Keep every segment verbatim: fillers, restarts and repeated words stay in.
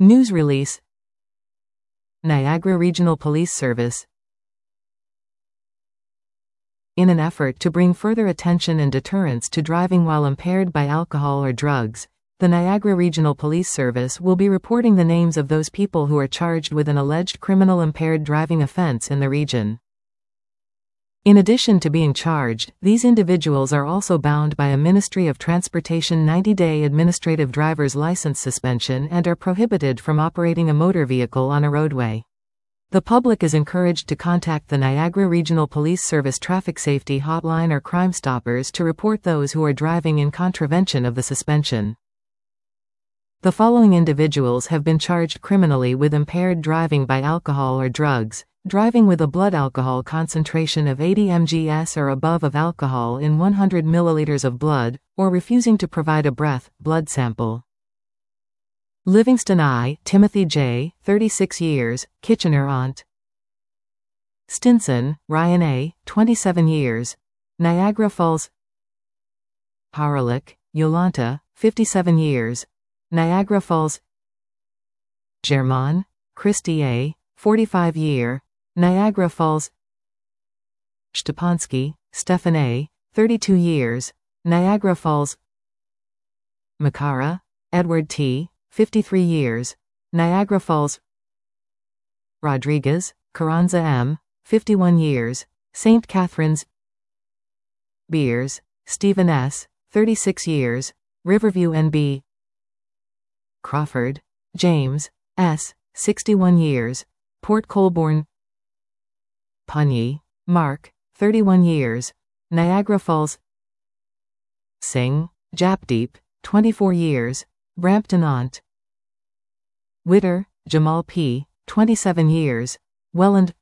News release. Niagara Regional Police Service. In an effort to bring further attention and deterrence to driving while impaired by alcohol or drugs, the Niagara Regional Police Service will be reporting the names of those people who are charged with an alleged criminal impaired driving offense in the region. In addition to being charged, these individuals are also bound by a Ministry of Transportation ninety-day administrative driver's license suspension and are prohibited from operating a motor vehicle on a roadway. The public is encouraged to contact the Niagara Regional Police Service Traffic Safety Hotline or Crime Stoppers to report those who are driving in contravention of the suspension. The following individuals have been charged criminally with impaired driving by alcohol or drugs: driving with a blood alcohol concentration of eighty milligrams or above of alcohol in one hundred milliliters of blood, or refusing to provide a breath, blood sample. Livingston I. Timothy J., thirty-six years, Kitchener-Ont. Stinson, Ryan A., twenty-seven years, Niagara Falls. Haralick, Yolanta, fifty-seven years, Niagara Falls. German, Christy A., forty-five year, Niagara Falls. Stepansky, Stefan A., thirty-two years, Niagara Falls. Makara, Edward T., fifty-three years, Niagara Falls. Rodriguez, Carranza M., fifty-one years, Saint Catharines. Beers, Stephen S., thirty-six years, Riverview N B. Crawford, James S., sixty-one years, Port Colborne. Punyi, Mark, thirty-one years, Niagara Falls. Singh, Japdeep, twenty-four years, Brampton-Ont. Witter, Jamal P., twenty-seven years, Welland.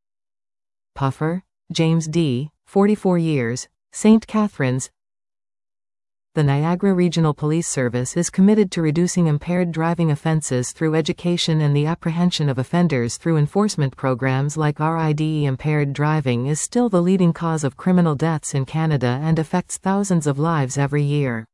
Puffer, James D., forty-four years, Saint Catharines. The Niagara Regional Police Service is committed to reducing impaired driving offenses through education and the apprehension of offenders through enforcement programs like R I D E. Impaired driving is still the leading cause of criminal deaths in Canada and affects thousands of lives every year.